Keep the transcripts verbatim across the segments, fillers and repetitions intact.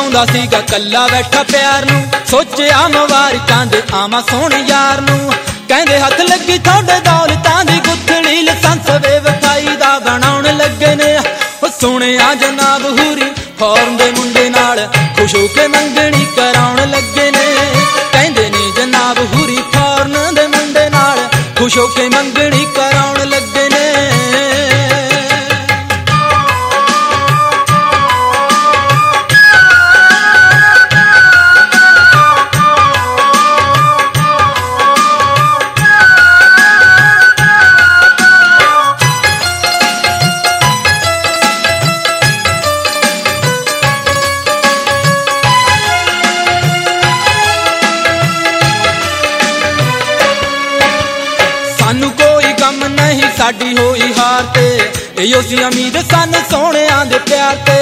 ਚਾਹੁੰਦਾ ਸੀਗਾ ਕੱਲਾ ਬੈਠਾ ਪਿਆਰ ਨੂੰ, ਸੋਚਿਆ ਮੁਬਾਰਕਾਂ ਦੇ ਆਵਾਂ ਸੋਹਣੇ ਯਾਰ ਨੂੰ। ਕਹਿੰਦੇ ਹੱਥ ਲੱਗੀ ਤੁਹਾਡੇ ਦੌਲਤਾਂ ਦੀ ਗੁੱਥੜੀ, ਲਾਇਸੈਂਸ ਬੇਵਫਾਈ ਦਾ ਬਣਾਉਣ ਲੱਗੇ ਨੇ। ਉਹ ਸੁਣਿਆ ਜਨਾਬ ਹੂਰੀ ਫੌਰਨ ਦੇ ਮੁੰਡੇ ਨਾਲ ਖੁਸ਼ ਹੋ ਕੇ ਮੰਗਣੀ ਕਰਾਉਣ ਲੱਗੇ ਨੇ। ਕਹਿੰਦੇ ਨੇ ਜਨਾਬ ਹੂਰੀ ਫੌਰਨ ਦੇ ਮੁੰਡੇ ਨਾਲ ਖੁਸ਼ ਹੋ ਕੇ ਮੰਗਣੀ ਕਰਾਉਣ ਲੱਗੇ ਨੇ। ਸਾਨੂੰ ਕੋਈ ਗਮ ਨਹੀਂ ਸਾਡੀ ਹੋਈ ਹਾਰ ਤੇ, ਇਹੋ ਸੀ ਉਮੀਦ ਸਾਨੂੰ ਸੋਹਣਿਆਂ ਦੇ ਪਿਆਰ ਤੇ।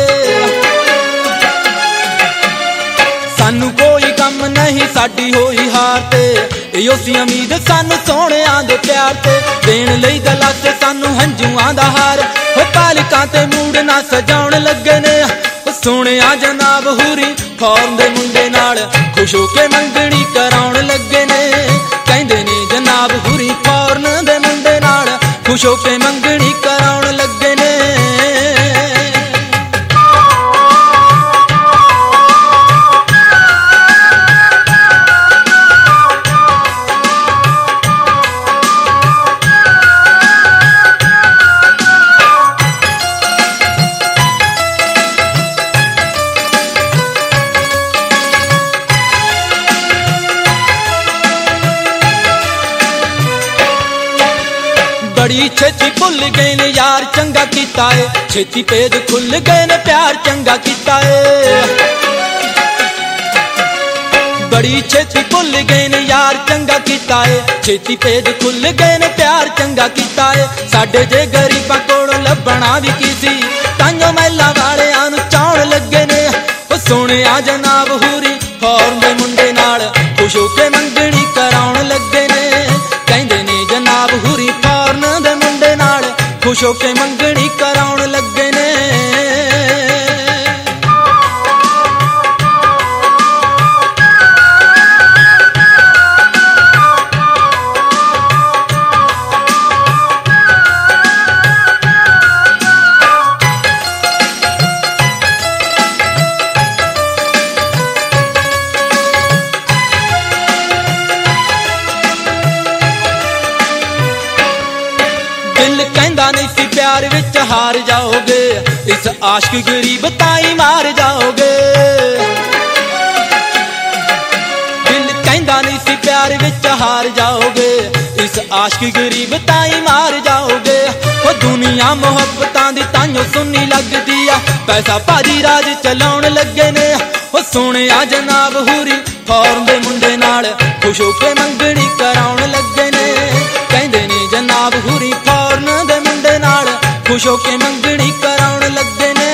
ਸਾਨੂੰ ਕੋਈ ਗਮ ਨਹੀਂ ਸਾਡੀ ਹੋਈ ਹਾਰ ਤੇ, ਇਹੋ ਸੀ ਉਮੀਦ ਸਾਨੂੰ ਸੋਹਣਿਆਂ ਦੇ ਪਿਆਰ ਤੇ। ਦੇਣ ਲਈ ਦਲਾਸੇ ਸਾਨੂੰ ਹੰਝੂਆਂ ਦਾ ਹਾਰ, ਹੋ ਪਾਲਕਾਂ ਤੇ ਮੂਡ ਨਾ ਸਜਾਉਣ ਲੱਗੇ ਨੇ। ਸੁਣਿਆ ਜਨਾਬ ਹੂਰੀ ਫੌਰਨ ਦੇ ਮੁੰਡੇ ਨਾਲ ਖੁਸ਼ ਹੋ ਕੇ ਮੰਗਣੀ ਕਰਾਉਣ ਲੱਗੇ ਨੇ। ਕਹਿੰਦੇ ਨੇ ਜਨਾਬ ਹੂਰੀ ਫੌਰਨ ਦੇ ਮੁੰਡੇ ਨਾਲ ਖੁਸ਼ ਹੋ ਕੇ ਮੰਗਣੀ ਕਰਾਉਣ ਲੱਗੇ ਨੇ। ਬੜੀ ਛੇਤੀ ਭੁੱਲ ਗਏ ਨੇ ਯਾਰ ਚੰਗਾ ਕੀਤਾ ਏ, ਛੇਤੀ ਭੇਦ ਖੁੱਲ ਗਏ ਨੇ ਪਿਆਰ ਚੰਗਾ ਕੀਤਾ ਏ। ਬੜੀ ਛੇਤੀ ਭੁੱਲ ਗਏ ਨੇ ਯਾਰ ਚੰਗਾ ਕੀਤਾ ਏ, ਛੇਤੀ ਭੇਦ ਖੁੱਲ ਗਏ ਨੇ ਪਿਆਰ ਚੰਗਾ ਕੀਤਾ ਏ। ਸਾਡੇ ਜੇ ਗਰੀਬਾਂ ਕੋਲੋਂ ਲੱਭਣਾ ਵੀ ਕੀ ਸੀ, ਤਾਂਯੋ ਮਹਿਲਾਂ ਵਾਲਿਆਂ ਨੂੰ ਚਾਉਣ ਲੱਗੇ ਨੇ। ਉਹ ਸੁਣਿਆ ਜਨਾਬ ਹੂਰੀ ਫੌਰਨ ਦੇ ਮੁੰਡੇ ਨਾਲ ਖੁਸ਼ ਹੋ ਕੇ ਮੰਗਣੀ ਕਰਾਉਣ ਲੱਗੇ ਨੇ। ਕਹਿੰਦੇ ਨੇ ਜਨਾਬ ਹੂਰੀ ਫੌਰਨ ਦੇ ਮੁੰਡੇ ਨਾਲ ਖੁਸ਼ ਹੋ ਕੇ ਮੰਗਣੀ ਕਰਾਉਣ ਲੱਗੇ ਨੇ। ਦਿਲ ਕਹਿੰਦਾ ਨਹੀਂ ਸੀ ਪਿਆਰ ਵਿੱਚ ਹਾਰ ਜਾਓਗੇ, ਇਸ ਆਸ਼ਕ ਗਰੀਬ ਤਾਈ ਮਾਰ ਜਾਓਗੇ। ਦਿਲ ਕਹਿੰਦਾ ਨਹੀਂ ਸੀ ਪਿਆਰ ਵਿੱਚ ਹਾਰ ਜਾਓਗੇ, ਇਸ ਆਸ਼ਕ ਗਰੀਬ ਤਾਈ ਮਾਰ ਜਾਓਗੇ। ਉਹ ਦੁਨੀਆ ਮੁਹੱਬਤਾਂ ਦੀ ਤਾਈਓ ਸੁਣੀ ਲੱਗਦੀ ਆ, ਪੈਸਾ ਭਾਜੀ ਰਾਜ ਚਲਾਉਣ ਲੱਗੇ ਨੇ। ਉਹ ਸੁਣਿਆ ਜਨਾਬ ਹੂਰੀ ਫੌਰਨ ਦੇ ਮੁੰਡੇ ਨਾਲ ਖੁਸ਼ ਹੋ ਕੇ ਮੰਗਣੀ ਕਰਾਉਣ ਲੱਗੇ ਨੇ। ਕਹਿੰਦੇ ਨੇ ਜਨਾਬ ਹੂਰੀ ਫੌਰਨ ਦੇ ਮੁੰਡੇ ਨਾਲ ਖੁਸ਼ ਹੋ ਕੇ ਮੰਗਣੀ ਕਰਾਉਣ ਲੱਗੇ ਨੇ।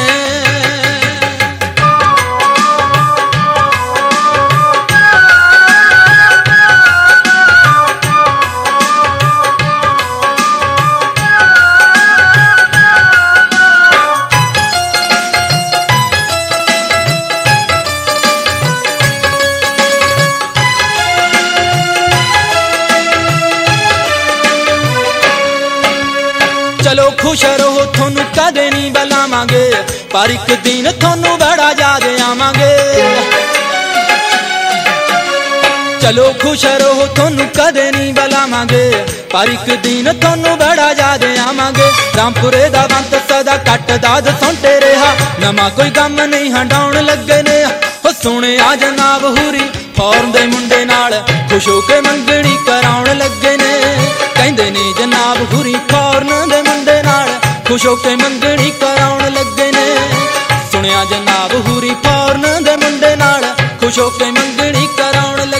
ਚਲੋ ਖੁਸ਼ ਰਹੋ ਤੁਹਾਨੂੰ ਕਦੇ ਨਹੀਂ ਬੁਲਾਵਾਂਗੇ, ਪਰ ਇੱਕ ਦਿਨ ਤੁਹਾਨੂੰ ਬੜਾ ਯਾਦ ਆਵਾਂਗੇ। ਚਲੋ ਖੁਸ਼ ਰਹੋ ਤੁਹਾਨੂੰ ਕਦੇ ਨਹੀਂ ਬੁਲਾਵਾਂਗੇ, ਪਰ ਇੱਕ ਦਿਨ ਤੁਹਾਨੂੰ ਬੜਾ ਯਾਦ ਆਵਾਂਗੇ। ਰਾਮਪੁਰੇ ਦਾ ਬੰਤ ਸਦਾ ਕੱਟਦਾ ਦਸੌਂਟੇ ਰਿਹਾ, ਨਵਾਂ ਕੋਈ ਗਮ ਨਹੀਂ ਹੰਡਾਉਣ ਲੱਗੇ ਨੇ। ਉਹ ਸੁਣਿਆ ਜਨਾਬ ਹੂਰੀ ਫੌਰਨ ਦੇ ਮੁੰਡੇ ਨਾਲ ਖੁਸ਼ ਹੋ ਕੇ ਮੰਗਣੀ ਕਰਾਉਣ ਲੱਗੇ ਨੇ। ਕਹਿੰਦੇ ਨੇ ਜਨਾਬ ਹੂਰੀ ਫੌਰਨ ਦੇ ਮੁੰਡੇ ਨਾਲ ਖੁਸ਼ ਹੋ ਕੇ ਮੰਗਣੀ ਕਰਾਉਣ ਲੱਗੇ ਨੇ। ਸੁਣਿਆ ਜਨਾਬ ਹੂਰੀ ਫੌਰਨ ਦੇ ਮੁੰਡੇ ਨਾਲ ਖੁਸ਼ ਹੋ ਕੇ ਮੰਗਣੀ ਕਰਾਉਣ